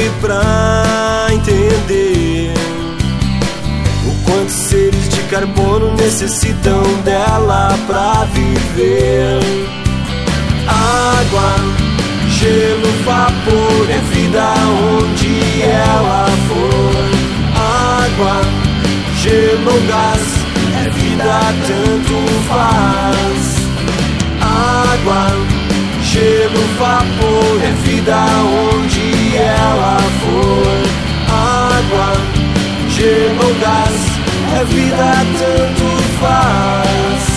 pra entender o quanto seres de carbono necessitam dela pra viver. Água, gelo, vapor, é vida onde ela for. Água, gelo ou gás, é vida, tanto faz. Água, gelo, vapor, é vida onde ela for. Água, gelo ou gás, é vida, tanto faz.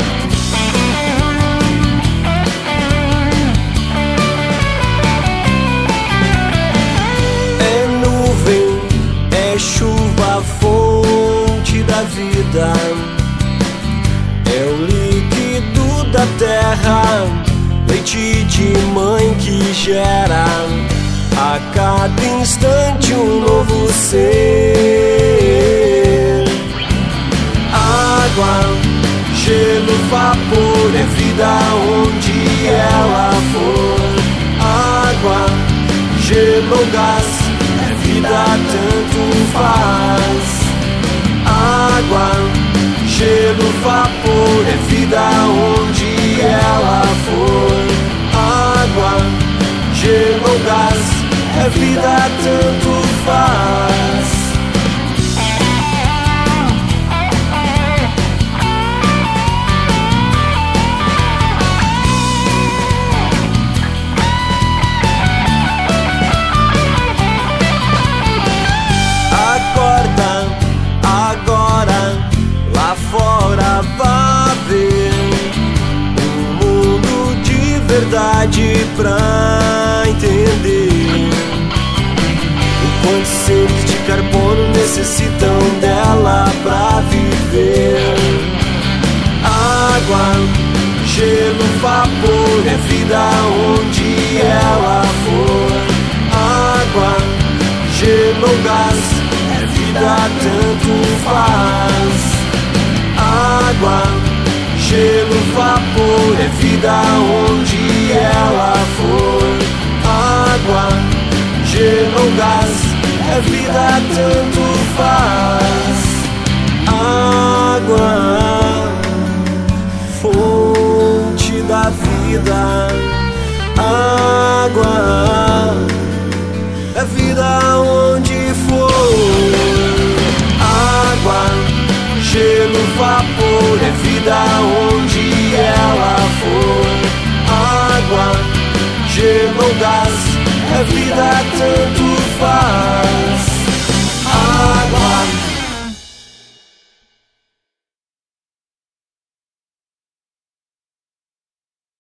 É nuvem, é chuva, fonte da vida. É o líquido da terra, leite de mãe que gera a cada instante um novo ser. Água, gelo, vapor, é vida onde ela for. Água, gelo ou gás, é vida, tanto faz. Água, gelo, vapor, é vida onde ela for. Água, gelo ou gás, é vida, tanto faz. Acorda, agora, lá fora vá ver um mundo de verdade pra entender o quanto seres de carbono necessitam dela pra viver. Água, gelo, vapor, é vida onde ela for. Água, gelo ou gás, é vida, tanto faz. Água, gelo, vapor, é vida onde ela for. Água, gelo ou gás, é vida, tanto faz.